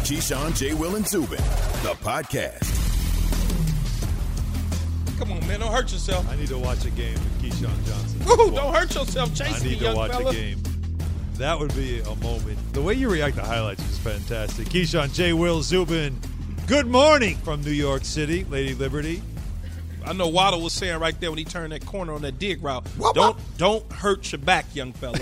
Keyshawn, J. Will, and Zubin, the podcast. Come on, man. Don't hurt yourself. I need to watch a game with Keyshawn Johnson. Woo, don't hurt yourself chasing me, young fella. I need to watch a game. That would be a moment. The way you react to highlights is fantastic. Keyshawn, J. Will, Zubin, good morning from New York City, Lady Liberty. I know Waddle was saying right there when he turned that corner on that dig route, What? Don't hurt your back, young fella.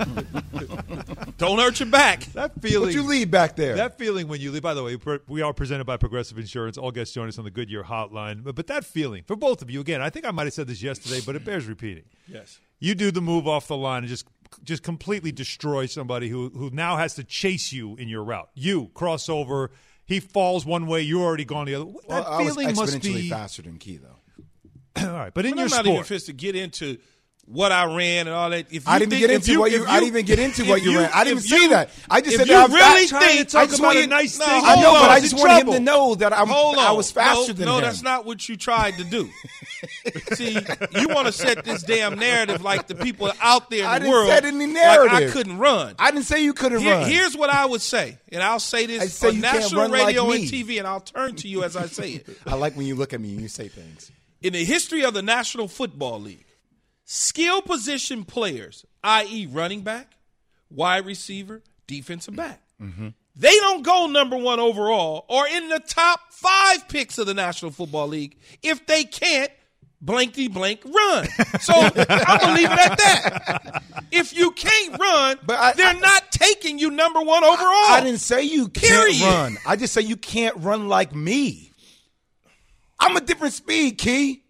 Don't hurt your back. That feeling. What you leave back there? That feeling when you leave. By the way, we are presented by Progressive Insurance. All guests join us on the Goodyear hotline. But that feeling, for both of you, again, I think I might have said this yesterday, but it bears repeating. Yes. You do the move off the line and just completely destroy somebody who now has to chase you in your route. You cross over, he falls one way, you're already gone the other. That feeling I was must exponentially be faster than Key, though. All right, but in your I'm not sport, even fit to get into what I ran and all that. I didn't even get into what you ran. I didn't even say that. I just said you that really I talk about a nice thing. I know, but I just wanted him trouble. to know that I was faster than him. No, that's not what you tried to do. See, you want to set this damn narrative like the people out there in the world. I didn't set any narrative. Like I couldn't run. I didn't say you couldn't run. Here's what I would say, and I'll say this on national radio and TV, and I'll turn to you as I say it. I like when you look at me and you say things. In the history of the National Football League, skill position players, i.e. running back, wide receiver, defensive back, they don't go number one overall or in the top 5 picks of the National Football League if they can't blankety-blank run. So I'm going to leave it at that. If you can't run, they're not taking you number one overall. I didn't say you can't run. I just say you can't run like me. I'm a different speed, Key.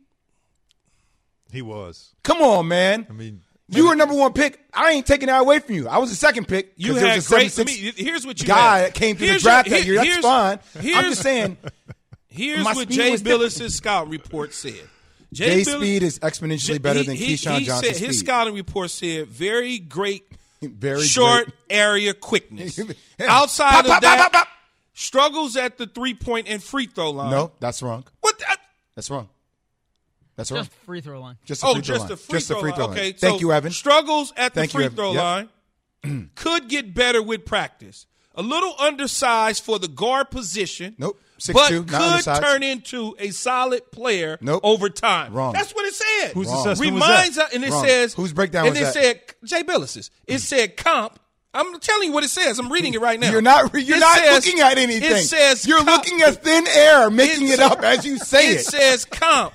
he was. Come on, man. I mean, you were number one pick. I ain't taking that away from you. I was the second pick. You had great. Here's what you guy had. that came to the draft that year. That's fine. I'm just saying. Here's what Jay Billis' scout report said. Jay's speed is exponentially better than Keyshawn Johnson's speed. His scouting report said very great, very short great. Area quickness. Outside of that, struggles at the 3-point and free throw line. No, that's wrong. What? That's wrong. That's wrong. Just free throw line. Just the free throw line. Okay, Thank you, Evan. Struggles at the free throw line. Could get better with practice. A little undersized for the guard position. Nope. 6'2", but not undersized. could turn into a solid player Nope. over time. Wrong. That's what it said. Whose Wrong. assessment Reminds was that? us, and it Wrong. says Whose breakdown and was that? it said Jay Billis's. It said comp. I'm telling you what it says. I'm reading it right now. You're not looking at anything. It says you're looking at thin air, making it up as you say it. It says comp.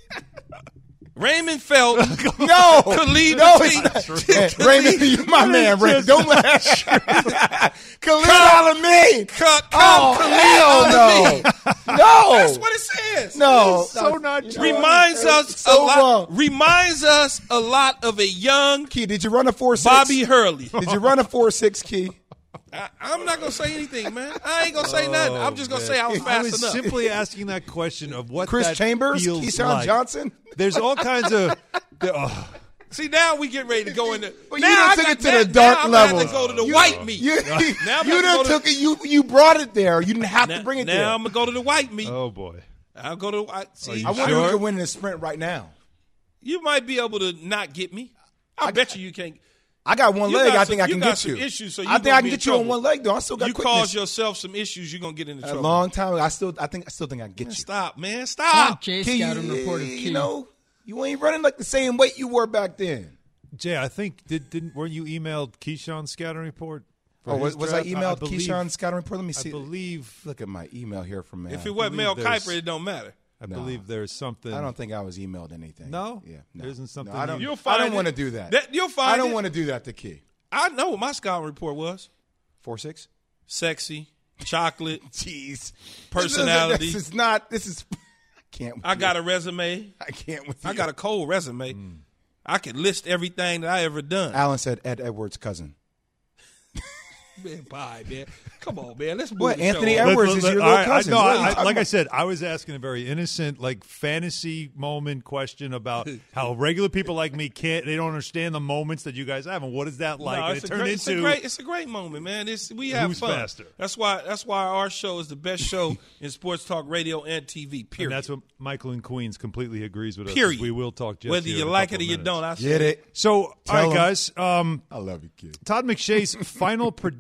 Raymond Felton. No, Khalid no, it's not. Raymond, you my man, Raymond. Don't laugh. Khalid Al-Amin. Khalid no. No. That's what it says. No. so not true. Reminds us so a lot. wrong. Reminds us a lot of a young Key, did you run a 4.6? Bobby Hurley. Did you run a 4.6, Key? I'm not going to say anything, man. I ain't going to say nothing. I'm just going to say I was I fast was enough. simply asking that question of what Chris that Chambers? feels Keyshawn like. Johnson? There's all kinds of. See, now we get ready to go into. But now you done I took got- it to now- the dark now I'm level. going to go to the white meat. You Now I'm you gonna done go to- took it. You brought it there. You didn't have to bring it there. Now I'm going to go to the white meat. Oh boy. I'll go to. See, I wonder who can win in a sprint right now. you might be able to not get me. I bet you can't. I got one You leg. got I some- think I you can got get some you. issues, so you I think gonna I be can in get you on trouble. one leg though. I still got You quickness. cause yourself some issues, you're going to get into a trouble. long time. I still think I can get you. Stop, man. Not Stop. Jay's Key, scouting report of Key. you know, you ain't running like the same weight you were back then. Jay, I think weren't you emailed Keyshawn's scouting report? Oh, was I draft? emailed believe- Keyshawn's scouting report? Let me see. I believe. Look at my email here from If it wasn't Mel there's- Kiper, it don't matter. I believe there's something. I don't think I was emailed anything. No? Yeah, There isn't something No, I don't. you- You'll find I don't it. want to do that. You'll find I don't it. want to do that to Key. I know what my scouting report was. 4.6. Sexy, chocolate, Jeez. personality. This is not. This is. I can't. With I got you. a resume. I can't with you. I got a cold resume. I can list everything that I ever done. Alan said Ed Edwards' cousin. Man, bye, man. Come on, man. Let's move What, the Anthony show on. Edwards is your little all right, cousin. no, What are you talking like I about? said, I was asking a very innocent, like fantasy moment question about how regular people like me they don't understand the moments that you guys have, and what is that like? No, and it's, it turned into it's a great moment, man. We have Who's fun. faster? That's why our show is the best show in sports talk radio and TV. Period. and that's what Michael and Queens completely agrees with us. Period. We will talk just whether here you in a like it couple or you minutes. don't. I Get it. So, Tell all right, him. guys. I love you, kid. Todd McShay's final prediction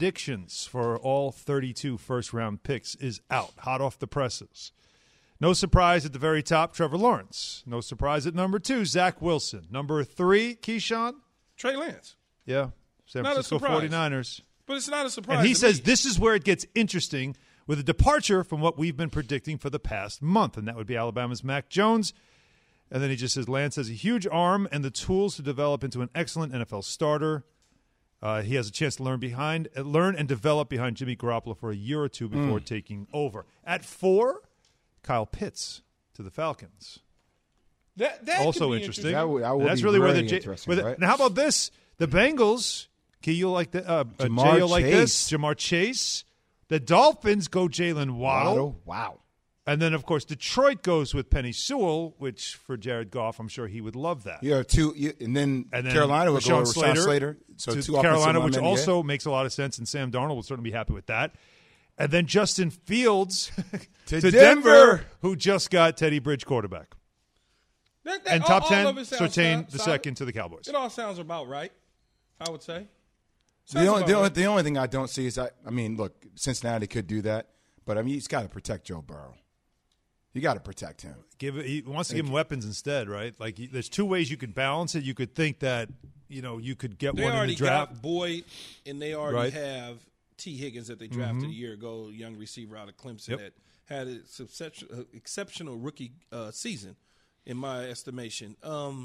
predictions for all 32 first-round picks is out, hot off the presses. No surprise at the very top, Trevor Lawrence. No surprise at number 2, Zach Wilson. Number 3, Keyshawn? Trey Lance. Yeah, San Not a Francisco surprise. 49ers. But it's not a surprise. And he to says me. this is where it gets interesting with a departure from what we've been predicting for the past month, and that would be Alabama's Mac Jones. And then he just says Lance has a huge arm and the tools to develop into an excellent NFL starter. He has a chance to learn and develop behind Jimmy Garoppolo for a year or two before taking over. At 4, Kyle Pitts to the Falcons. That Also could be interesting. That would That's be really where very the interesting, right? Now, how about this? The Bengals. Key, you'll like the Jamar Jay, you'll like this. Chase. Jamar Chase. The Dolphins go Jalen Waddle. Wow. And then, of course, Detroit goes with Penny Sewell, which for Jared Goff, I'm sure he would love that. Yeah, and then Carolina would go with Rashawn Slater. So to 2 Carolina, offensive which linemen, also makes a lot of sense, and Sam Darnold will certainly be happy with that. And then Justin Fields To Denver, Denver. who just got Teddy Bridge quarterback. And all- top all 10, of it sounds Surtain the solid. second to the Cowboys. It all sounds about right, I would say. The only thing I don't see is look, Cincinnati could do that, but he's got to protect Joe Burrow. You got to protect him. He wants to give him weapons instead, right? Like there's 2 ways you could balance it. You could think that you could get They one in already the draft. got Boyd, and they already Right. have T. Higgins that they drafted a year ago, young receiver out of Clemson Yep. that had an exceptional rookie season, in my estimation.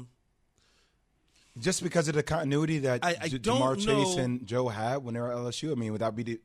Just because of the continuity that I don't Jamar Chase know- and Joe had when they were at LSU. Would that be the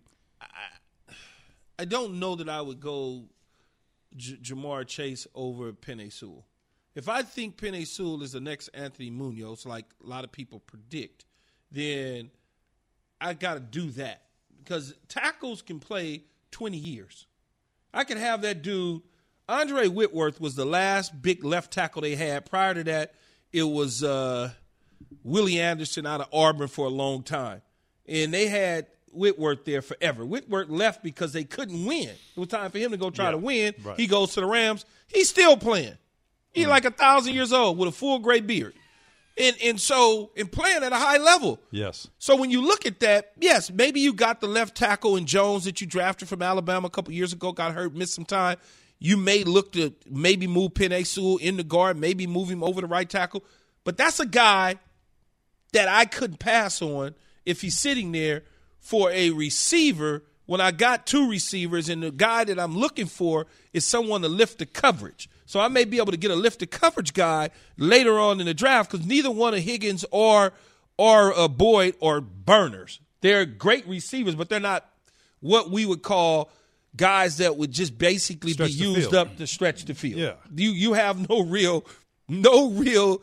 I don't know that I would go Jamar Chase over Penei Sewell. If I think Penei Sewell is the next Anthony Munoz, like a lot of people predict, then I got to do that. Because tackles can play 20 years. I could have that dude. Andre Whitworth was the last big left tackle they had. Prior to that, it was Willie Anderson out of Auburn for a long time. And they had Whitworth there forever. Whitworth left because they couldn't win. It was time for him to go try to win. right. He goes to the Rams. He's still playing. He's like 1,000 years old with a full gray beard. And playing at a high level. Yes. So when you look at that, yes, maybe you got the left tackle in Jones that you drafted from Alabama a couple years ago, got hurt, missed some time. You may look to maybe move Penei Sewell in the guard, maybe move him over the right tackle. But that's a guy that I couldn't pass on if he's sitting there for a receiver when I got 2 receivers and the guy that I'm looking for is someone to lift the coverage. So I may be able to get a lifted coverage guy later on in the draft because neither one of Higgins or Boyd are burners. They're great receivers, but they're not what we would call guys that would just basically Stretch be the used field. up to stretch the field. Yeah. You have no real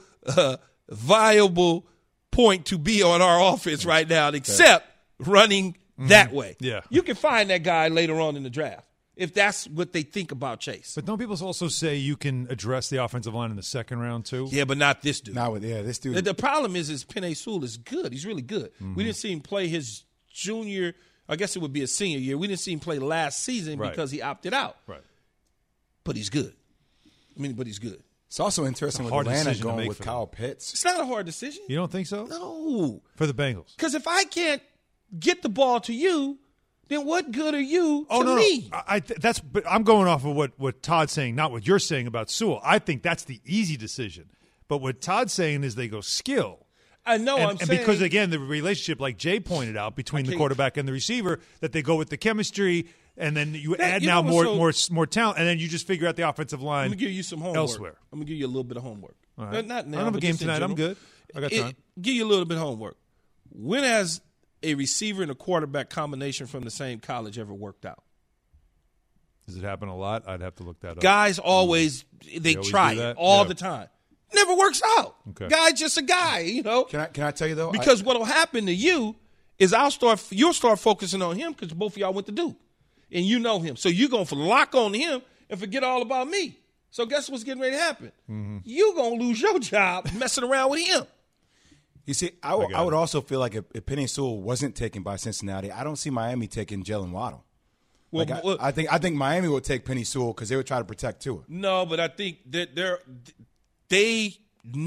viable point to be on our offense right now except running that way. Yeah. You can find that guy later on in the draft if that's what they think about Chase. But don't people also say you can address the offensive line in the second round too? Yeah, but not this dude. this dude? The problem is Penei Sewell is good. He's really good. We didn't see him play his junior, I guess it would be a senior year. We didn't see him play last season Right. because he opted out. Right. But he's good. But he's good. It's also interesting with hard Atlanta decision to going make with for Kyle Pitts. It's not a hard decision. You don't think so? No. For the Bengals. Because if I can't get the ball to you, then what good are you to No. me? But I'm going off of what Todd's saying, not what you're saying about Sewell. I think that's the easy decision. But what Todd's saying is they go skill. I know. And, I'm and saying because, again, the relationship, like Jay pointed out, between the Okay. quarterback and the receiver, that they go with the chemistry, and then you add you now know what's more talent, and then you just figure out the offensive line I'm gonna give you some homework. elsewhere. I'm gonna give you a little bit of homework. All right. Not now. I don't have a but game just in tonight. I'm general. good. I got time. Give you a little bit of homework. When has a receiver and a quarterback combination from the same college ever worked out? Does it happen a lot? I'd have to look that up. Guys always they always try do it that? all Yeah. the time. Never works out. Okay. Guy's just a guy, you know. Can I tell you though? Because what'll happen to you is you'll start focusing on him because both of y'all went to Duke, and you know him, so you're gonna lock on him and forget all about me. So guess what's getting ready to happen? You're gonna lose your job messing around with him. You see, I would also feel like if Penei Sewell wasn't taken by Cincinnati, I don't see Miami taking Jalen Waddle. Well, I think Miami would take Penei Sewell because they would try to protect Tua. no, but I think that they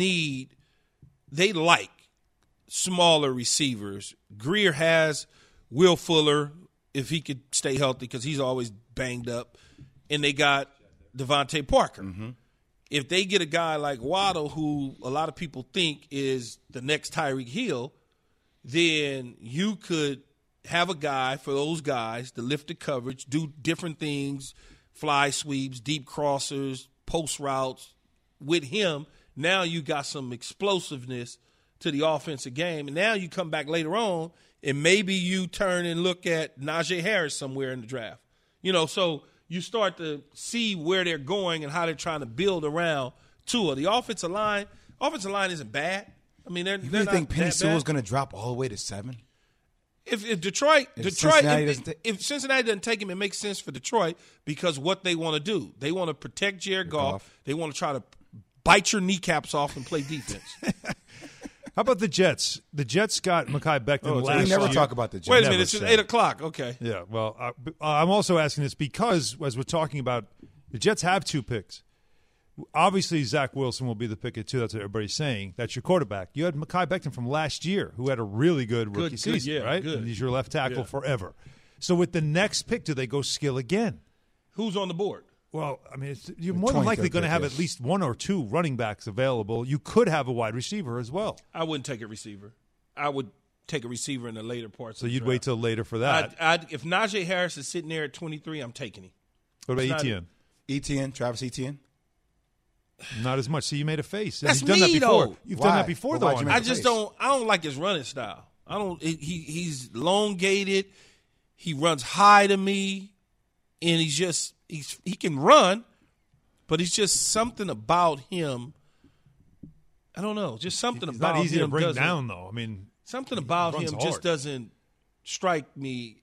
like smaller receivers. Greer has Will Fuller, if he could stay healthy, because he's always banged up. And they got Devontae Parker. Mm-hmm. If they get a guy like Waddle, who a lot of people think is the next Tyreek Hill, then you could have a guy for those guys to lift the coverage, do different things, fly sweeps, deep crossers, post routes. With him, now you got some explosiveness to the offensive game. And now you come back later on, and maybe you turn and look at Najee Harris somewhere in the draft. So you start to see where they're going and how they're trying to build around Tua. The offensive line isn't bad. I mean, they're you not think Penny that Sewell's bad. going to drop all the way to 7? If Cincinnati doesn't take him, it makes sense for Detroit because what they want to do. They want to protect Jared Goff. They want to try to bite your kneecaps off and play defense. How about the Jets? The Jets got Mekhi Becton last year. We never talk about the Jets. Wait a minute, it's just 8 o'clock. Okay. Yeah, well, I'm also asking this because, as we're talking about, the Jets have 2 picks. Obviously, Zach Wilson will be the pick at 2. That's what everybody's saying. That's your quarterback. You had Mekhi Becton from last year, who had a really good rookie season, right? Good. And he's your left tackle forever. So with the next pick, do they go skill again? Who's on the board? Well, I mean, you're more than likely going to have at least 1 or 2 running backs available. You could have a wide receiver as well. I wouldn't take a receiver. I would take a receiver in the later parts. So you'd wait till later for that. If Najee Harris is sitting there at 23, I'm taking him. What about Etienne? Travis Etienne? Not as much. See, you made a face. That's You've done me, that before. though. You've Why? done that before, Well, though. why'd you I make just don't like his running style. He's elongated. He runs high to me, and he can run, but it's just something about him. I don't know. Just something He's about him. not easy to bring doesn't- down, though. I mean, Something about runs him hard. just doesn't strike me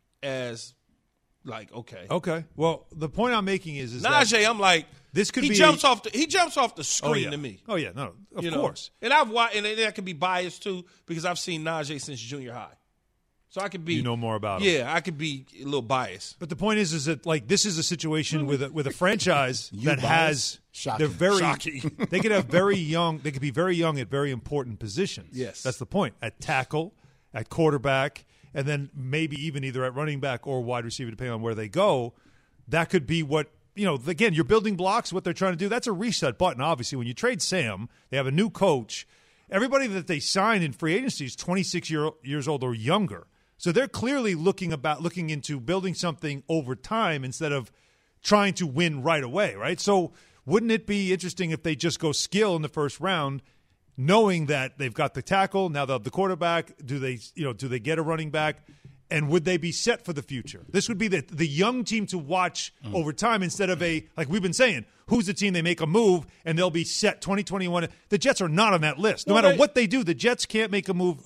as like okay. Okay. Well, the point I'm making is Najee, I'm like this could he be jumps off the screen to me. Oh yeah, no, of You know? course. And I've watched, and that could be biased too because I've seen Najee since junior high, so I could be You know more about him. Yeah, I could be a little biased. But the point is that like this is a situation with a franchise that biased? has Shocking. they're very Shocking. they could have very young. They could be very young at very important positions. Yes. That's the point. At tackle, at quarterback, and then maybe even either at running back or wide receiver, depending on where they go. That could be what, again, you're building blocks, what they're trying to do. That's a reset button, obviously. When you trade Sam, they have a new coach. Everybody that they signed in free agency is 26 years old or younger. So they're clearly looking into building something over time instead of trying to win right away, right? So wouldn't it be interesting if they just go skill in the first round, knowing that they've got the tackle, now they'll have the quarterback, do they get a running back? And would they be set for the future? This would be the young team to watch over time instead of like we've been saying, who's the team they make a move and they'll be set 2021. The Jets are not on that list. No matter what they do, the Jets can't make a move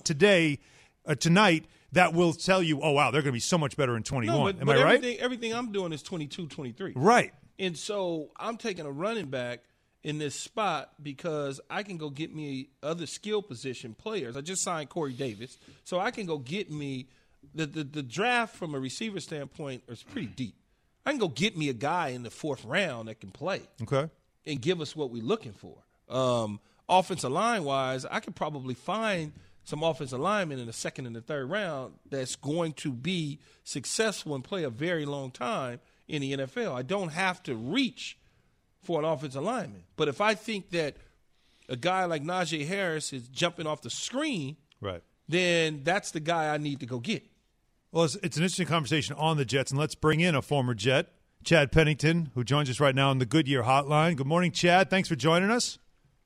tonight that will tell you, oh, wow, they're going to be so much better in 21. Am I right? Everything I'm doing is 22, 23. Right. And so I'm taking a running back in this spot because I can go get me other skill position players. I just signed Corey Davis, so I can go get me the draft from a receiver standpoint is pretty deep. I can go get me a guy in the 4th round that can play and give us what we're looking for. Offensive line-wise, I could probably find some offensive linemen in the 2nd and the 3rd round that's going to be successful and play a very long time in the NFL. I don't have to reach for an offensive lineman. But if I think that a guy like Najee Harris is jumping off the screen, right, then that's the guy I need to go get. Well, it's an interesting conversation on the Jets, and let's bring in a former Jet, Chad Pennington, who joins us right now on the Goodyear Hotline. Good morning, Chad. Thanks for joining us.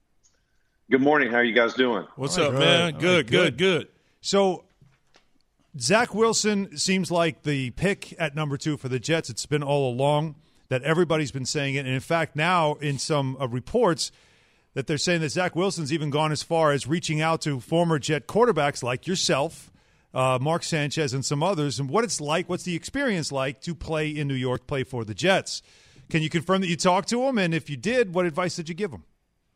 Good morning. How are you guys doing? What's up, man? Good. So Zach Wilson seems like the pick at number 2 for the Jets. It's been all along that everybody's been saying it. And, in fact, now in some reports that they're saying that Zach Wilson's even gone as far as reaching out to former Jet quarterbacks like yourself, Mark Sanchez, and some others, and what's the experience like to play in New York, play for the Jets. Can you confirm that you talked to him? And if you did, what advice did you give him?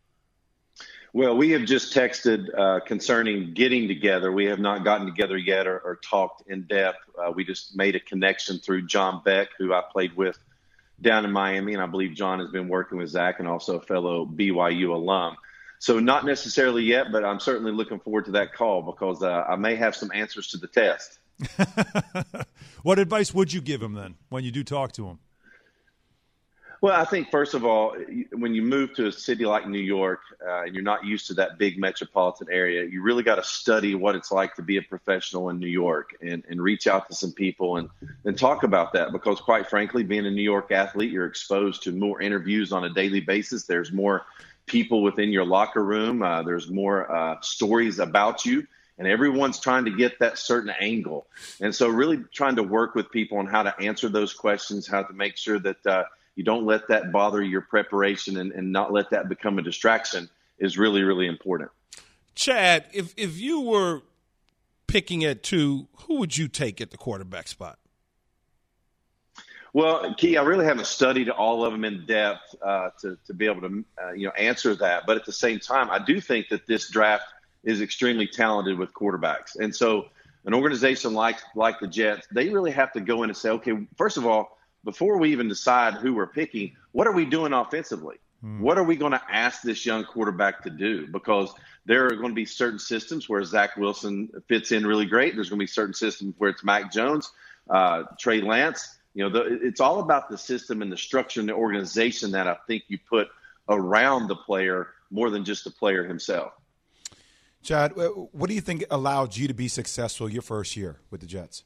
Well, we have just texted concerning getting together. We have not gotten together yet or talked in depth. We just made a connection through John Beck, who I played with down in Miami, and I believe John has been working with Zach and also a fellow BYU alum. So not necessarily yet, but I'm certainly looking forward to that call because I may have some answers to the test. What advice would you give him then when you do talk to him? Well, I think, first of all, when you move to a city like New York and you're not used to that big metropolitan area, you really got to study what it's like to be a professional in New York and reach out to some people and talk about that. Because, quite frankly, being a New York athlete, you're exposed to more interviews on a daily basis. There's more people within your locker room. There's more stories about you. And everyone's trying to get that certain angle. And so really trying to work with people on how to answer those questions, how to make sure that you don't let that bother your preparation and not let that become a distraction is really, really important. Chad, if you were picking at 2, who would you take at the quarterback spot? Well, Key, I really haven't studied all of them in depth to be able to answer that. But at the same time, I do think that this draft is extremely talented with quarterbacks. And so an organization like the Jets, they really have to go in and say, okay, first of all, before we even decide who we're picking, what are we doing offensively? What are we going to ask this young quarterback to do? Because there are going to be certain systems where Zach Wilson fits in really great. There's going to be certain systems where it's Mac Jones, Trey Lance. It's all about the system and the structure and the organization that I think you put around the player more than just the player himself. Chad, what do you think allowed you to be successful your first year with the Jets?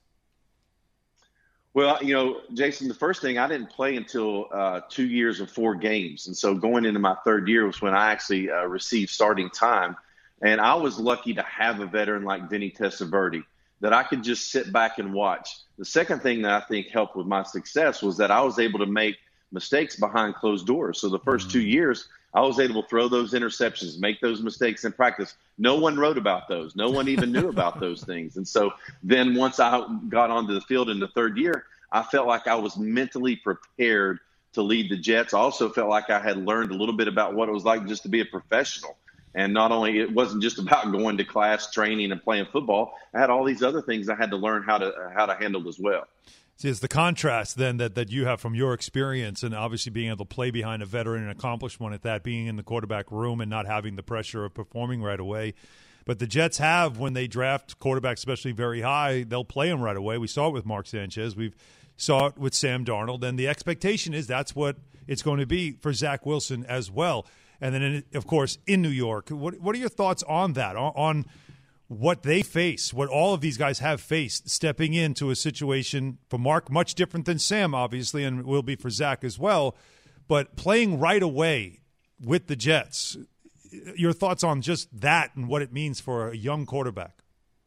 Well, Jason, the first thing, I didn't play until 2 years and 4 games. And so going into my third year was when I actually received starting time. And I was lucky to have a veteran like Vinny Testaverde that I could just sit back and watch. The second thing that I think helped with my success was that I was able to make mistakes behind closed doors. So the first 2 years, I was able to throw those interceptions, make those mistakes in practice. No one wrote about those. No one even knew about those things. And so then once I got onto the field in the third year, I felt like I was mentally prepared to lead the Jets. I also felt like I had learned a little bit about what it was like just to be a professional. And not only it wasn't just about going to class, training, and playing football. I had all these other things I had to learn how to handle as well. See, it's the contrast then that you have from your experience and obviously being able to play behind a veteran and accomplish one at that, being in the quarterback room and not having the pressure of performing right away. But the Jets have, when they draft quarterbacks, especially very high, they'll play them right away. We saw it with Mark Sanchez. We saw it with Sam Darnold. And the expectation is that's what it's going to be for Zach Wilson as well. And then, of course, in New York, what are your thoughts on that, on what they face, what all of these guys have faced, stepping into a situation for Mark, much different than Sam, obviously, and will be for Zach as well, but playing right away with the Jets. Your thoughts on just that and what it means for a young quarterback?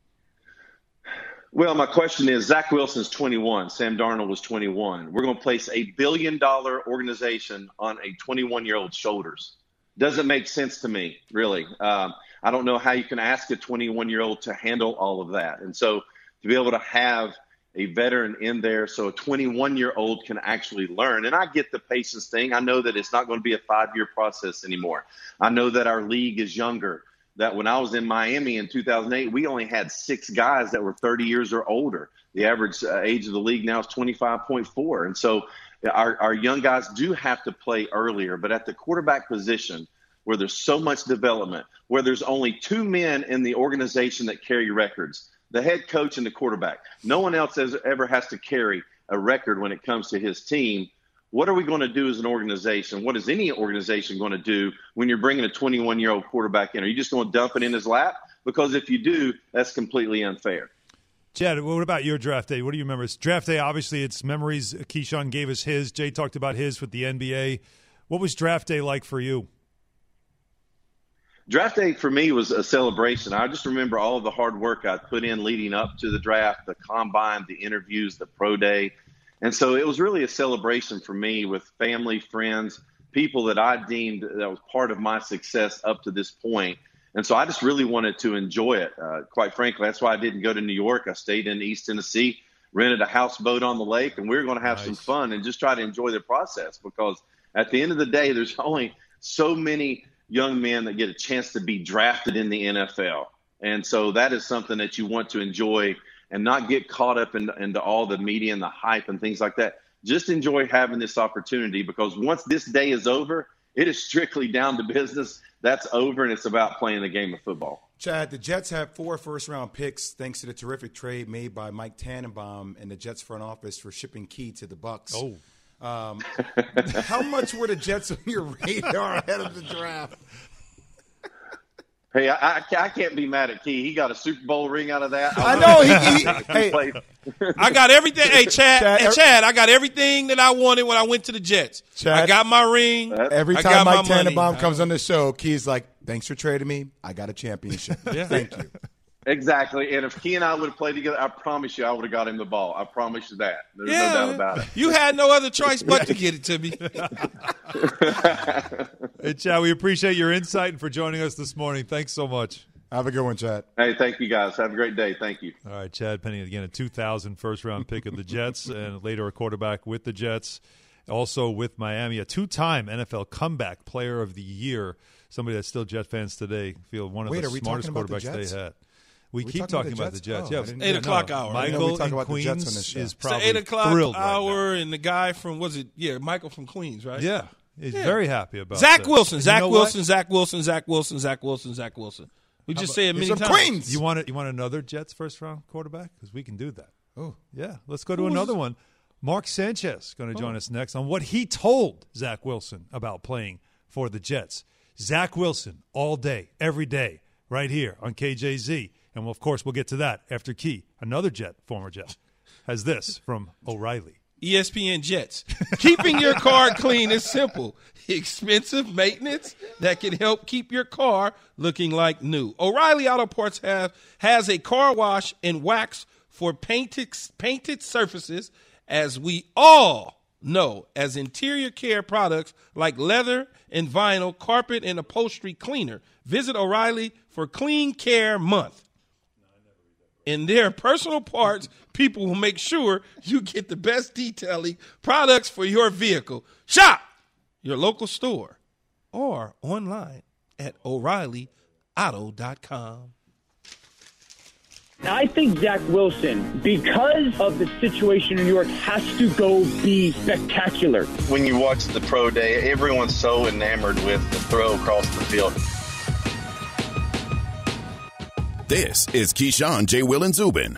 Well, my question is, Zach Wilson's 21. Sam Darnold was 21. We're going to place $1 billion organization on a 21-year-old's shoulders. Doesn't make sense to me, really. I don't know how you can ask a 21-year-old to handle all of that. And so to be able to have a veteran in there so a 21-year-old can actually learn. And I get the patience thing. I know that it's not going to be a 5-year process anymore. I know that our league is younger, that when I was in Miami in 2008, we only had 6 guys that were 30 years or older. The average age of the league now is 25.4. And so our young guys do have to play earlier. But at the quarterback position, where there's so much development, where there's only 2 men in the organization that carry records, the head coach and the quarterback. No one else ever has to carry a record when it comes to his team. What are we going to do as an organization? What is any organization going to do when you're bringing a 21-year-old quarterback in? Are you just going to dump it in his lap? Because if you do, that's completely unfair. Chad, what about your draft day? What do you remember? Draft day, obviously, it's memories. Keyshawn gave us his. Jay talked about his with the NBA. What was draft day like for you? Draft day for me was a celebration. I just remember all of the hard work I put in leading up to the draft, the combine, the interviews, the pro day. And so it was really a celebration for me with family, friends, people that I deemed that was part of my success up to this point. And so I just really wanted to enjoy it. Quite frankly, that's why I didn't go to New York. I stayed in East Tennessee, rented a houseboat on the lake, and we were going to have some fun and just try to enjoy the process, because at the end of the day, there's only so many young men that get a chance to be drafted in the NFL. And so that is something that you want to enjoy and not get caught up into all the media and the hype and things like that. Just enjoy having this opportunity, because once this day is over, it is strictly down to business. That's over, and it's about playing the game of football. Chad, the Jets have 4 first-round picks thanks to the terrific trade made by Mike Tannenbaum and the Jets front office for shipping Key to the Bucs. Oh. How much were the Jets on your radar ahead of the draft? Hey, I can't be mad at Key. He got a Super Bowl ring out of that. I know. He played. I got everything. Hey, Chad, I got everything that I wanted when I went to the Jets. Chad, I got my ring. Every I time got Mike my money. Tannenbaum comes on the show, Key's like, thanks for trading me. I got a championship. Thank you. Exactly. And if Key and I would have played together, I promise you I would have got him the ball. I promise you that. There's no doubt about it. You had no other choice but to get it to me. Hey, Chad, we appreciate your insight and for joining us this morning. Thanks so much. Have a good one, Chad. Hey, thank you, guys. Have a great day. Thank you. All right, Chad Penny, again, a 2000 first-round pick of the Jets and later a quarterback with the Jets. Also with Miami, a 2-time NFL comeback player of the year. Somebody that's still Jet fans today feel one of the smartest quarterbacks they had. We keep talking about the Jets. Oh, yeah, 8 o'clock hour. Michael in Queens is probably it's the 8 o'clock thrilled hour, right now. and the guy from, Michael from Queens, right? Yeah, he's very happy about Zach that. Wilson. Zach Wilson. We just say it many times. Queens. You want another Jets first-round quarterback? Because we can do that. Oh, yeah. Let's go to another one. Mark Sanchez going to join us next on what he told Zach Wilson about playing for the Jets. Zach Wilson all day, every day, right here on KJZ. And, of course, we'll get to that after Key, another Jet, former Jet, has this from O'Reilly. ESPN Jets. Keeping your car clean is simple. Expensive maintenance that can help keep your car looking like new. O'Reilly Auto Parts has a car wash and wax for painted surfaces, as we all know, as interior care products like leather and vinyl, carpet, and upholstery cleaner. Visit O'Reilly for Clean Care Month. In their personal parts, people will make sure you get the best detailing products for your vehicle. Shop your local store or online at O'ReillyAuto.com. I think Zach Wilson, because of the situation in New York, has to go be spectacular. When you watch the pro day, everyone's so enamored with the throw across the field. This is Keyshawn, J. Will, and Zubin.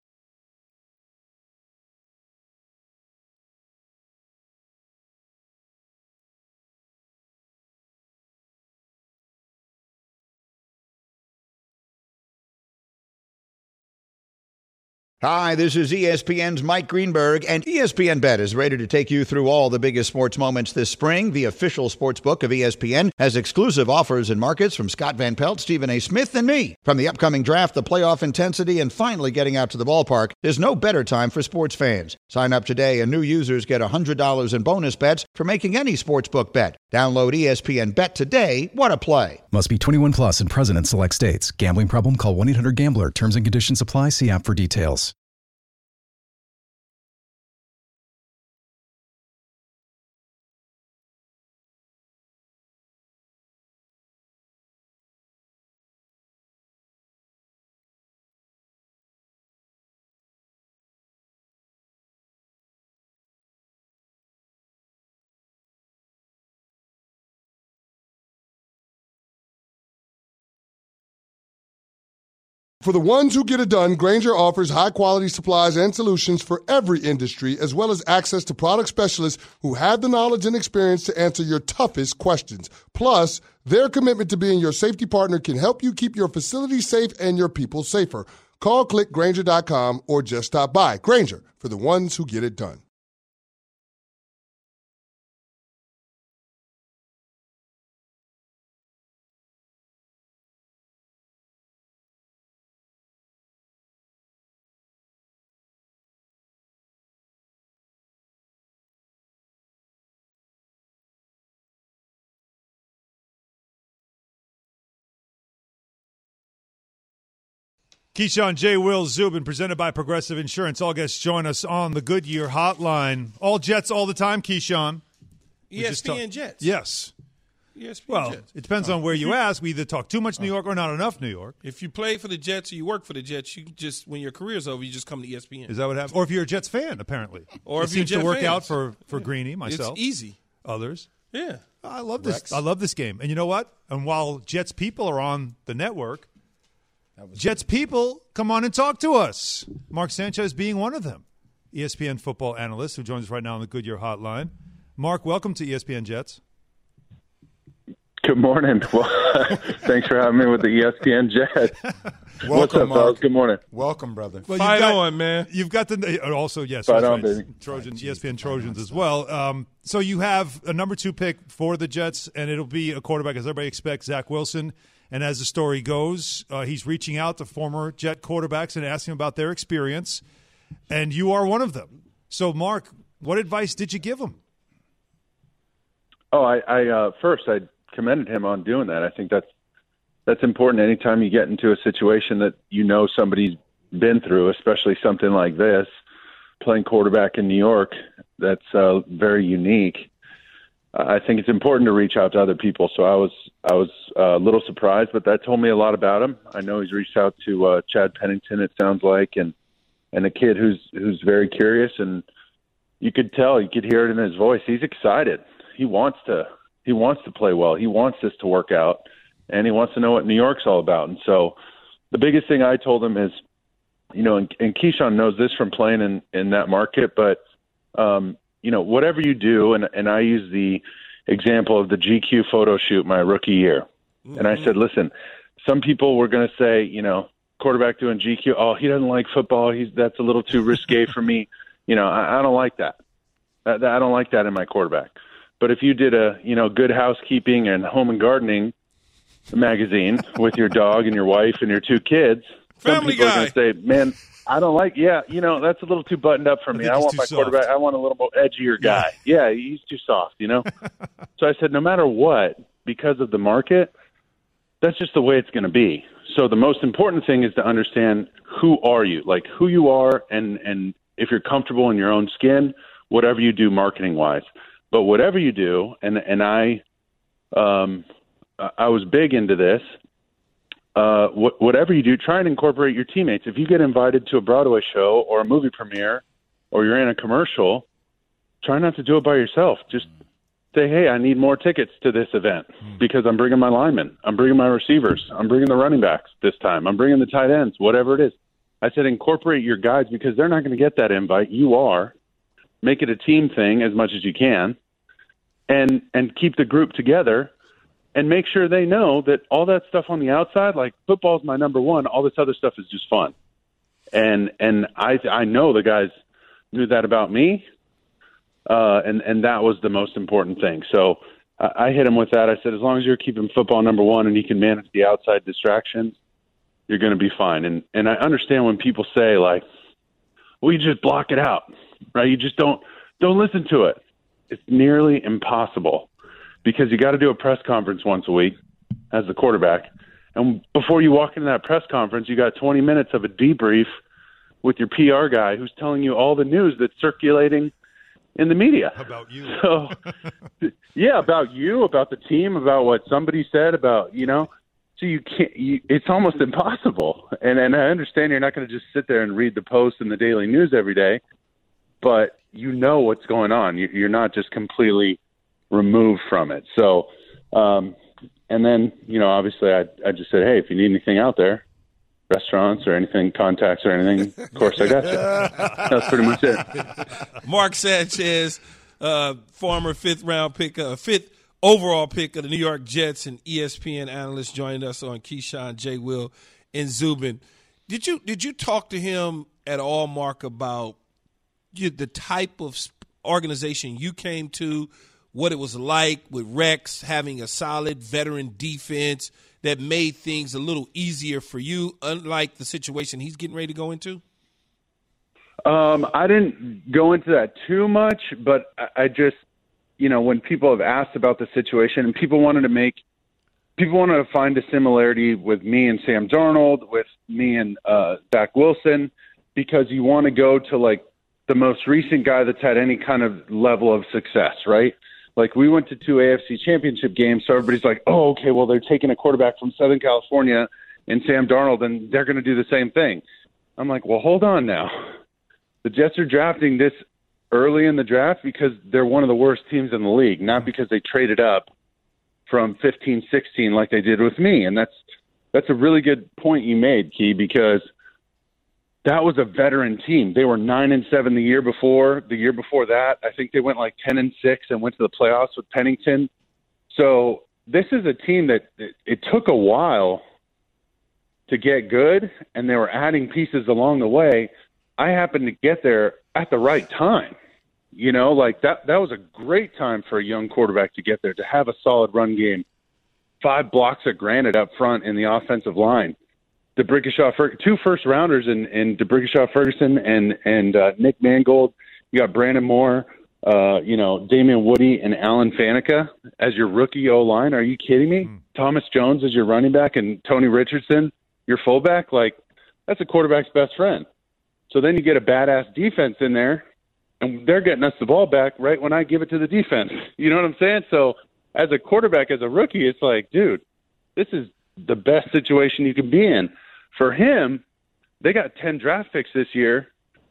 Hi, this is ESPN's Mike Greenberg, and ESPN Bet is ready to take you through all the biggest sports moments this spring. The official sports book of ESPN has exclusive offers and markets from Scott Van Pelt, Stephen A. Smith, and me. From the upcoming draft, the playoff intensity, and finally getting out to the ballpark, there's no better time for sports fans. Sign up today, and new users get $100 in bonus bets for making any sportsbook bet. Download ESPN Bet today. What a play. Must be 21 plus and present in select states. Gambling problem? Call 1-800-GAMBLER. Terms and conditions apply. See app for details. For the ones who get it done, Grainger offers high-quality supplies and solutions for every industry, as well as access to product specialists who have the knowledge and experience to answer your toughest questions. Plus, their commitment to being your safety partner can help you keep your facility safe and your people safer. Call, click Grainger.com, or just stop by. Grainger, for the ones who get it done. Keyshawn, J. Will, Zubin, presented by Progressive Insurance. All guests join us on the Goodyear Hotline. All Jets all the time, Keyshawn. ESPN Jets. Yes. ESPN Jets. It depends on where you ask. We either talk too much New York or not enough New York. If you play for the Jets or you work for the Jets, you just, when your career's over, you just come to ESPN. Is that what happens? Or if you're a Jets fan, apparently. Or it if you're seems to Jet work fans. out for Greeny, myself. It's easy. Others. Yeah. I love this. Rex. I love this game. And you know what? And while Jets people are on the network, Jets people, come on and talk to us. Mark Sanchez being one of them, ESPN football analyst who joins us right now on the Goodyear Hotline. Mark, welcome to ESPN Jets. Good morning. Well, thanks for having me with the ESPN Jets. What's up, fellas? Good morning. Welcome, brother. Well, Fight on, man. You've got the also yes, Fight on, baby. Trojans, ESPN Trojans as well. So you have a number 2 pick for the Jets, and it'll be a quarterback, as everybody expects, Zach Wilson. And as the story goes, he's reaching out to former Jet quarterbacks and asking about their experience, and you are one of them. So, Mark, what advice did you give him? Oh, I commended him on doing that. I think that's important anytime you get into a situation that you know somebody's been through, especially something like this, playing quarterback in New York. That's very unique. I think it's important to reach out to other people. So I was a little surprised, but that told me a lot about him. I know he's reached out to Chad Pennington, it sounds like, and a kid who's very curious, and you could tell, you could hear it in his voice. He's excited. He wants to play well. He wants this to work out, and he wants to know what New York's all about. And so the biggest thing I told him is, and Keyshawn knows this from playing in that market, but whatever you do, and I use the example of the GQ photo shoot my rookie year. Mm-hmm. And I said, listen, some people were going to say, quarterback doing GQ, oh, he doesn't like football. That's a little too risque for me. I don't like that. I don't like that in my quarterback. But if you did a, Good Housekeeping and Home and Gardening magazine with your dog and your wife and your 2 kids, some people are going to say, man, I don't like, that's a little too buttoned up for me. I want my quarterback, I want a little more edgier guy. Yeah, he's too soft, So I said, no matter what, because of the market, that's just the way it's going to be. So the most important thing is to understand who are you, like who you are, and if you're comfortable in your own skin, whatever you do marketing-wise. But whatever you do, and I was big into this, whatever you do, try and incorporate your teammates. If you get invited to a Broadway show or a movie premiere or you're in a commercial, try not to do it by yourself. Just say, hey, I need more tickets to this event because I'm bringing my linemen. I'm bringing my receivers. I'm bringing the running backs this time. I'm bringing the tight ends, whatever it is. I said incorporate your guys because they're not going to get that invite. You are. Make it a team thing as much as you can and keep the group together. And make sure they know that all that stuff on the outside, like football's my number one, all this other stuff is just fun. And I know the guys knew that about me, and that was the most important thing. So I hit him with that. I said, as long as you're keeping football number one and you can manage the outside distractions, you're going to be fine. And I understand when people say, like, well, you just block it out, right? You just don't listen to it. It's nearly impossible. Because you got to do a press conference once a week as the quarterback. And before you walk into that press conference, you got 20 minutes of a debrief with your PR guy who's telling you all the news that's circulating in the media. About you. So, yeah, about you, about the team, about what somebody said, about, so you can't, it's almost impossible. And I understand you're not going to just sit there and read the Post and the Daily News every day, but you know what's going on. You're not just completely removed from it. So, and then, obviously I just said, hey, if you need anything out there, restaurants or anything, contacts or anything, of course I got you. That's pretty much it. Mark Sanchez, former fifth overall pick of the New York Jets and ESPN analyst, joined us on Keyshawn, J. Will, and Zubin. Did you talk to him at all, Mark, about the type of organization you came to, what it was like with Rex having a solid veteran defense that made things a little easier for you, unlike the situation he's getting ready to go into? I didn't go into that too much, but I just, when people have asked about the situation and people wanted to find a similarity with me and Sam Darnold, with me and Zach Wilson, because you want to go to like the most recent guy that's had any kind of level of success, right? Like, we went to 2 AFC championship games, so everybody's like, oh, okay, well, they're taking a quarterback from Southern California and Sam Darnold, and they're going to do the same thing. I'm like, well, hold on now. The Jets are drafting this early in the draft because they're one of the worst teams in the league, not because they traded up from 15, 16 like they did with me. And that's that's a really good point you made, Key, because that was a veteran team. They were 9-7 the year before. The year before that, I think they went like 10-6 and went to the playoffs with Pennington. So this is a team that it took a while to get good, and they were adding pieces along the way. I happened to get there at the right time. You know, like that was a great time for a young quarterback to get there, to have a solid run game, 5 blocks of granite up front in the offensive line. DeBrickashaw, 2 first-rounders in DeBrickashaw Ferguson and Nick Mangold. You got Brandon Moore, Damian Woody, and Alan Faneca as your rookie O-line. Are you kidding me? Thomas Jones as your running back and Tony Richardson, your fullback. Like, that's a quarterback's best friend. So then you get a badass defense in there, and they're getting us the ball back right when I give it to the defense. You know what I'm saying? So as a quarterback, as a rookie, it's like, dude, this is the best situation you can be in. For him, they got 10 draft picks this year,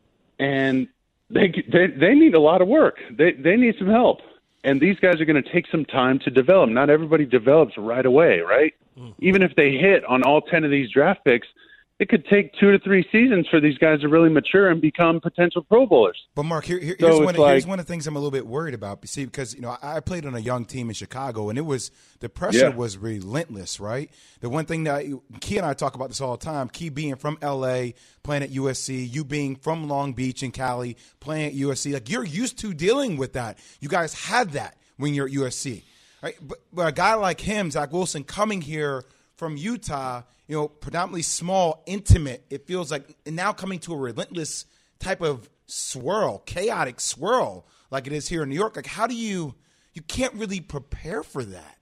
and they need a lot of work. They need some help. And these guys are going to take some time to develop. Not everybody develops right away, right? Even if they hit on all 10 of these draft picks, it could take 2 to 3 seasons for these guys to really mature and become potential Pro Bowlers. But Mark, here's one of the things I'm a little bit worried about. See, because I played on a young team in Chicago, and the pressure was relentless, right? The one thing that Key and I talk about this all the time. Key being from LA, playing at USC, you being from Long Beach and Cali, playing at USC, like you're used to dealing with that. You guys had that when you're at USC, right? But a guy like him, Zach Wilson, coming here from Utah, predominantly small, intimate, it feels like, and now coming to a relentless type of chaotic swirl like it is here in New York. Like, how do you can't really prepare for that?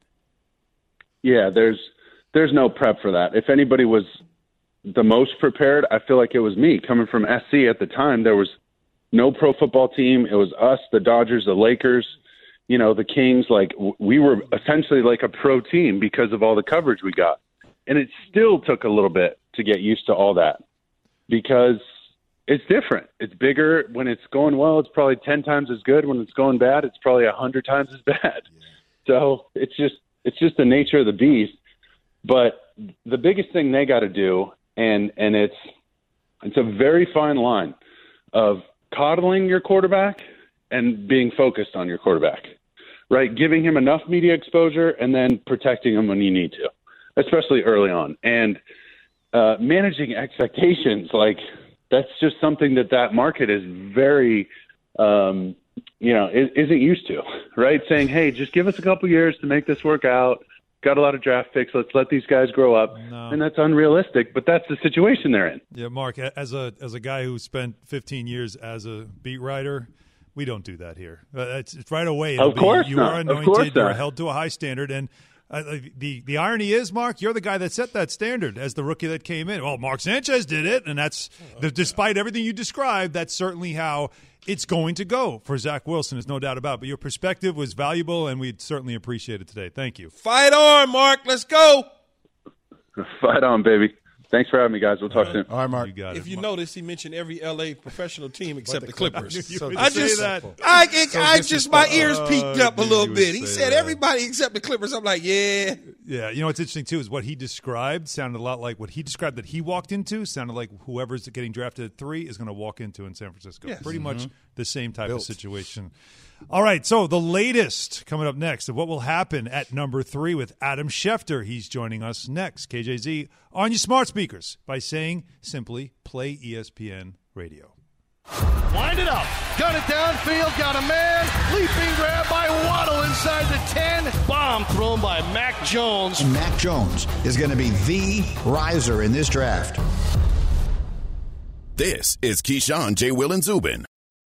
Yeah, there's no prep for that. If anybody was the most prepared, I feel like it was me. Coming from SC at the time, there was no pro football team. It was us, the Dodgers, the Lakers, the Kings. Like, we were essentially like a pro team because of all the coverage we got. And it still took a little bit to get used to all that because it's different. It's bigger. When it's going well, it's probably 10 times as good. When it's going bad, it's probably 100 times as bad. So it's just the nature of the beast. But the biggest thing they got to do, and it's a very fine line of coddling your quarterback and being focused on your quarterback, right? Giving him enough media exposure and then protecting him when you need to, especially early on, and managing expectations. Like, that's just something that market is very, isn't used to, right? Saying, hey, just give us a couple years to make this work out. Got a lot of draft picks. Let's let these guys grow up. No. And that's unrealistic, but that's the situation they're in. Yeah, Mark, as a guy who spent 15 years as a beat writer, we don't do that here. It's right away. Of course you are anointed. You're held to a high standard, and the irony is, Mark, you're the guy that set that standard as the rookie that came in. Well, Mark Sanchez did it, and that's despite everything you described, that's certainly how it's going to go for Zach Wilson. There's no doubt about it. But your perspective was valuable, and we'd certainly appreciate it today. Thank you. Fight on, Mark. Let's go. Fight on, baby. Thanks for having me, guys. We'll talk soon. All right, Mark. You got it. If you notice, he mentioned every LA professional team except the Clippers. My ears peaked up a little bit. He said everybody except the Clippers. I'm like, yeah. Yeah, what's interesting, too, is what he described sounded a lot like what he described that he walked into, sounded like whoever's getting drafted at 3 is going to walk into in San Francisco. Yes. Pretty much the same type of situation. All right, so the latest coming up next of what will happen at number 3 with Adam Schefter. He's joining us next. KJZ on your smart speakers by saying simply play ESPN Radio. Wind it up. Got it downfield. Got a man. Leaping grab by Waddle inside the 10. Bomb thrown by Mac Jones. And Mac Jones is going to be the riser in this draft. This is Keyshawn, J. Will, and Zubin.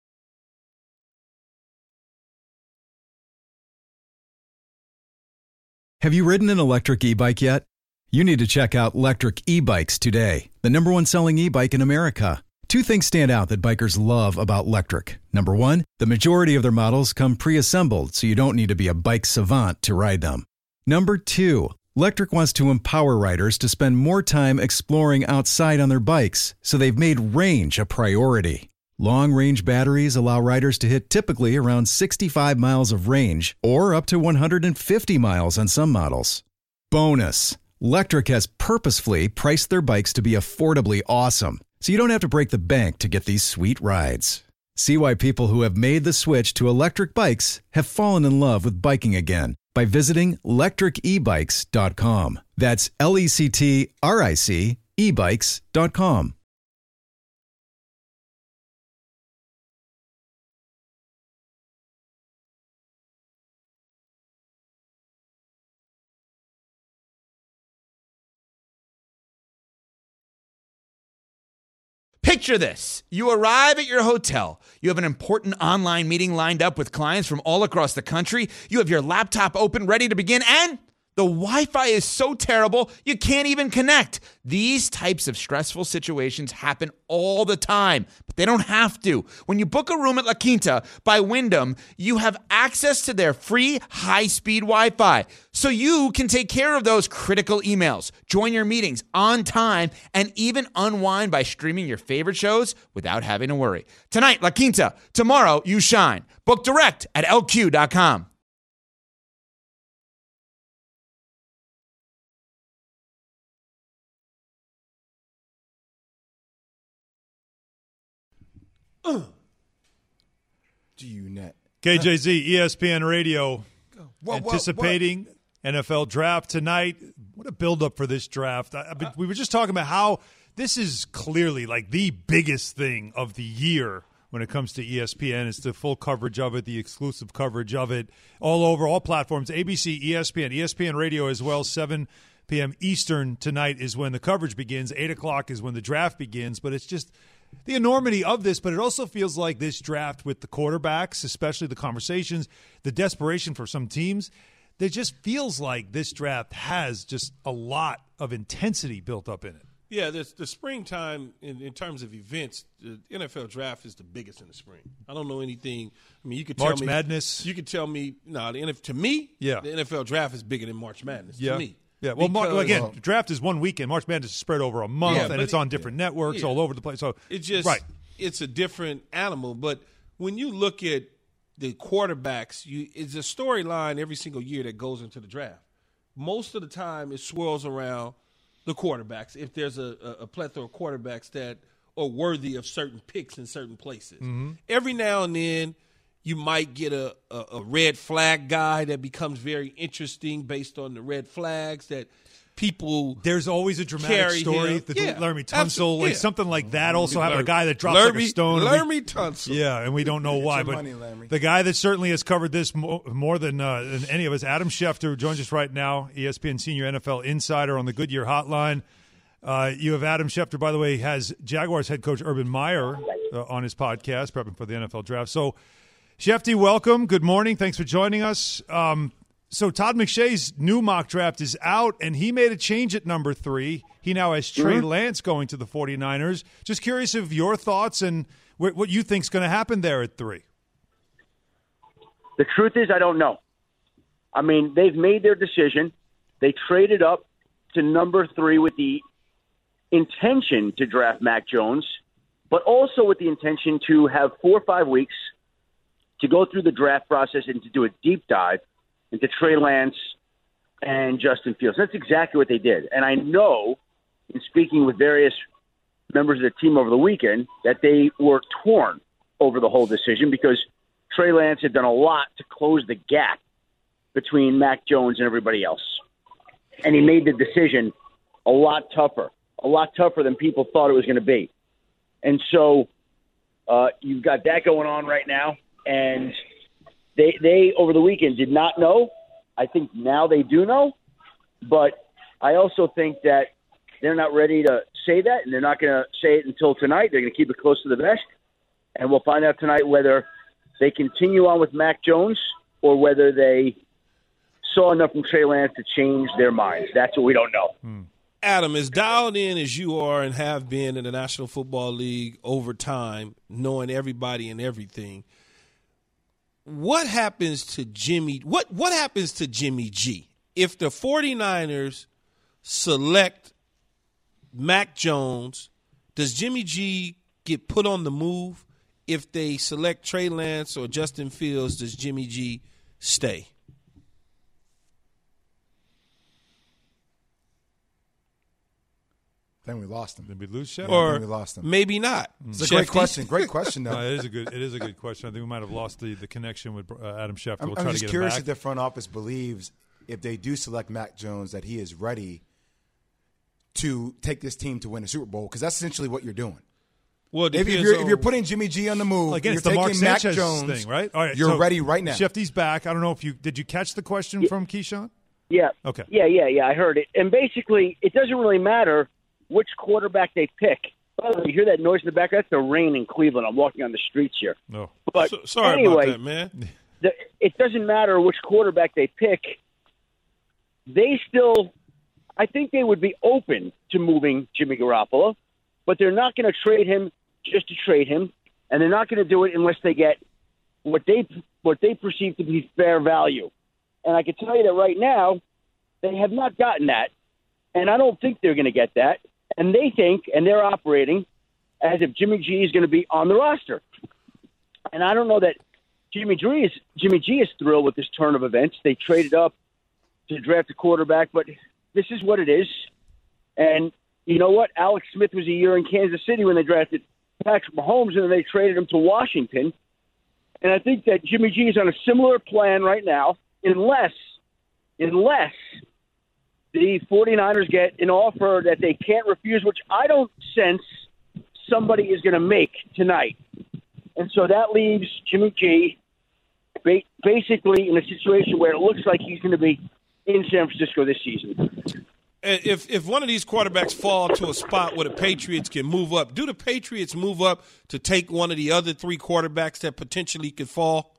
Have you ridden an electric e-bike yet? You need to check out Lectric E-Bikes today, the #1 selling e-bike in America. 2 things stand out that bikers love about Lectric. Number 1, the majority of their models come pre-assembled, so you don't need to be a bike savant to ride them. Number 2, Lectric wants to empower riders to spend more time exploring outside on their bikes, so they've made range a priority. Long-range batteries allow riders to hit typically around 65 miles of range or up to 150 miles on some models. Bonus, Lectric has purposefully priced their bikes to be affordably awesome, so you don't have to break the bank to get these sweet rides. See why people who have made the switch to electric bikes have fallen in love with biking again by visiting lectricebikes.com. That's LECTRIC ebikes.com. Picture this. You arrive at your hotel. You have an important online meeting lined up with clients from all across the country. You have your laptop open, ready to begin, and the Wi-Fi is so terrible, you can't even connect. These types of stressful situations happen all the time, but they don't have to. When you book a room at La Quinta by Wyndham, you have access to their free high-speed Wi-Fi, so you can take care of those critical emails, join your meetings on time, and even unwind by streaming your favorite shows without having to worry. Tonight, La Quinta. Tomorrow, you shine. Book direct at LQ.com. G-Unit. KJZ, ESPN Radio, anticipating NFL draft tonight. What a build-up for this draft. We were just talking about how this is clearly like the biggest thing of the year when it comes to ESPN. It's the full coverage of it, the exclusive coverage of it, all over, all platforms, ABC, ESPN, ESPN Radio as well, 7 p.m. Eastern tonight is when the coverage begins. 8 o'clock is when the draft begins, but it's just the enormity of this, but it also feels like this draft with the quarterbacks, especially the conversations, the desperation for some teams, it just feels like this draft has just a lot of intensity built up in it. Yeah, the springtime, in terms of events, the NFL draft is the biggest in the spring. I don't know anything. I mean, you could tell March me. Madness. You could tell me, to me, the NFL draft is bigger than March Madness, to me. Yeah, well, again, draft is one weekend. March Madness is spread over a month, and it's on different networks all over the place. So it's a different animal. But when you look at the quarterbacks, it's a storyline every single year that goes into the draft. Most of the time, it swirls around the quarterbacks. If there's a plethora of quarterbacks that are worthy of certain picks in certain places, every now and then, you might get a red flag guy that becomes very interesting based on the red flags that people. There's always a dramatic story. Laramie Tunsil, something like that. Also having a guy that drops like a stone. Laramie Tunsil. Yeah, and we don't know why. But the guy that certainly has covered this more than any of us, Adam Schefter, who joins us right now, ESPN Senior NFL Insider on the Goodyear Hotline. You have Adam Schefter, by the way, has Jaguars head coach Urban Meyer on his podcast, prepping for the NFL draft. So, Shefty, welcome. Good morning. Thanks for joining us. So Todd McShay's new mock draft is out, and he made a change at number 3. He now has Trey Lance going to the 49ers. Just curious of your thoughts and what you think is going to happen there at 3. The truth is I don't know. I mean, they've made their decision. They traded up to number 3 with the intention to draft Mac Jones, but also with the intention to have 4 or 5 weeks to go through the draft process and to do a deep dive into Trey Lance and Justin Fields. That's exactly what they did. And I know, in speaking with various members of the team over the weekend, that they were torn over the whole decision because Trey Lance had done a lot to close the gap between Mac Jones and everybody else. And he made the decision a lot tougher than people thought it was going to be. And so you've got that going on right now. And they over the weekend did not know. I think now they do know. But I also think that they're not ready to say that, and they're not going to say it until tonight. They're going to keep it close to the vest. And we'll find out tonight whether they continue on with Mac Jones or whether they saw enough from Trey Lance to change their minds. That's what we don't know. Adam, as dialed in as you are and have been in the National Football League over time, knowing everybody and everything, what happens to Jimmy? What happens to Jimmy G if the 49ers select Mac Jones? Does Jimmy G get put on the move? If they select Trey Lance or Justin Fields, does Jimmy G stay? Then we lost him. Did we lose Shep? Or we lost him. Maybe not. It's a great question. Great question, though. No, it is a good question. I think we might have lost the connection with Adam Schefter. We'll try I'm to just get curious him if back. the front office believes if they do select Mac Jones that he is ready to take this team to win a Super Bowl, because that's essentially what you're doing. Well, if you're putting Jimmy G on the move, again, you're it's the Mark taking Mac Sanchez Jones thing, right? All right, you're so ready right now. Shefty's back. I don't know if did you catch the question from Keyshawn? Yeah. Okay. Yeah. I heard it. And basically, it doesn't really matter which quarterback they pick. By the way, you hear that noise in the back? That's the rain in Cleveland. I'm walking on the streets here. No. But sorry anyway, about that, man. It doesn't matter which quarterback they pick. I think they would be open to moving Jimmy Garoppolo, but they're not going to trade him just to trade him, and they're not going to do it unless they get what they perceive to be fair value. And I can tell you that right now, they have not gotten that, and I don't think they're going to get that. And they think, and they're operating as if Jimmy G is going to be on the roster. And I don't know that Jimmy G is thrilled with this turn of events. They traded up to draft a quarterback, but this is what it is. And you know what? Alex Smith was a year in Kansas City when they drafted Patrick Mahomes, and then they traded him to Washington. And I think that Jimmy G is on a similar plan right now, unless the 49ers get an offer that they can't refuse, which I don't sense somebody is going to make tonight. And so that leaves Jimmy G basically in a situation where it looks like he's going to be in San Francisco this season. If one of these quarterbacks fall to a spot where the Patriots can move up, do the Patriots move up to take one of the other three quarterbacks that potentially could fall?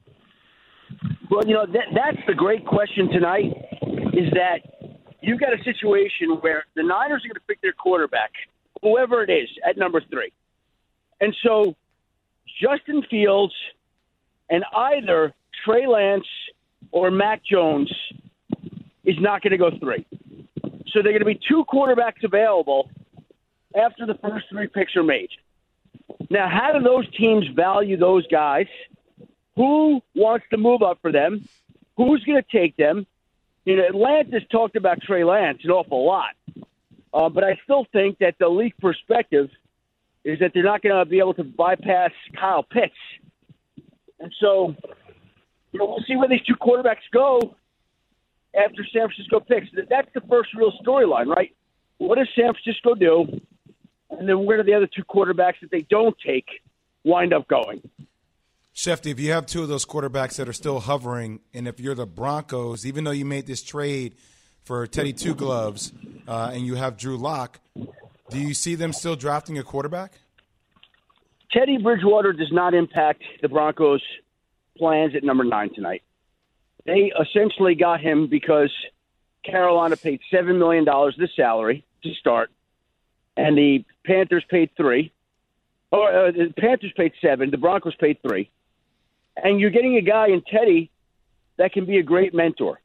Well, that's the great question tonight, is that you've got a situation where the Niners are going to pick their quarterback, whoever it is, at number 3. And so Justin Fields and either Trey Lance or Mac Jones is not going to go 3. So there are going to be 2 quarterbacks available after the first 3 picks are made. Now, how do those teams value those guys? Who wants to move up for them? Who's going to take them? Atlanta's talked about Trey Lance an awful lot. But I still think that the league perspective is that they're not going to be able to bypass Kyle Pitts. And so, we'll see where these 2 quarterbacks go after San Francisco picks. That's the first real storyline, right? What does San Francisco do? And then where do the other 2 quarterbacks that they don't take wind up going? Shefty, if you have 2 of those quarterbacks that are still hovering, and if you're the Broncos, even though you made this trade for Teddy Two Gloves and you have Drew Lock, do you see them still drafting a quarterback? Teddy Bridgewater does not impact the Broncos' plans at number 9 tonight. They essentially got him because Carolina paid $7 million this salary to start, and the Panthers paid $3. Or the Panthers paid $7. The Broncos paid $3. And you're getting a guy in Teddy that can be a great mentor.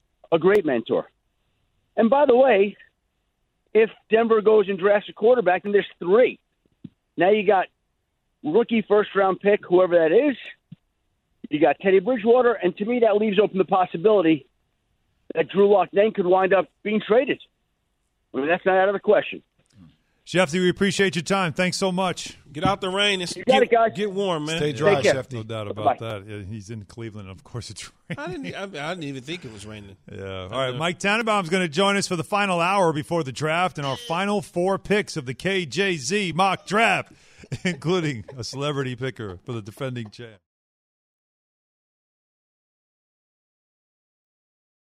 And by the way, if Denver goes and drafts a quarterback, then there's 3. Now you got rookie first-round pick, whoever that is. You got Teddy Bridgewater, and to me that leaves open the possibility that Drew Lock then could wind up being traded. I mean, that's not out of the question. Shefty, we appreciate your time. Thanks so much. Get out the rain and get warm, man. Stay dry, Shefty. No doubt about that. Yeah, he's in Cleveland, of course it's raining. I didn't even think it was raining. Yeah. All right, Mike Tannenbaum's going to join us for the final hour before the draft and our final 4 picks of the KJZ mock draft, including a celebrity picker for the defending champ.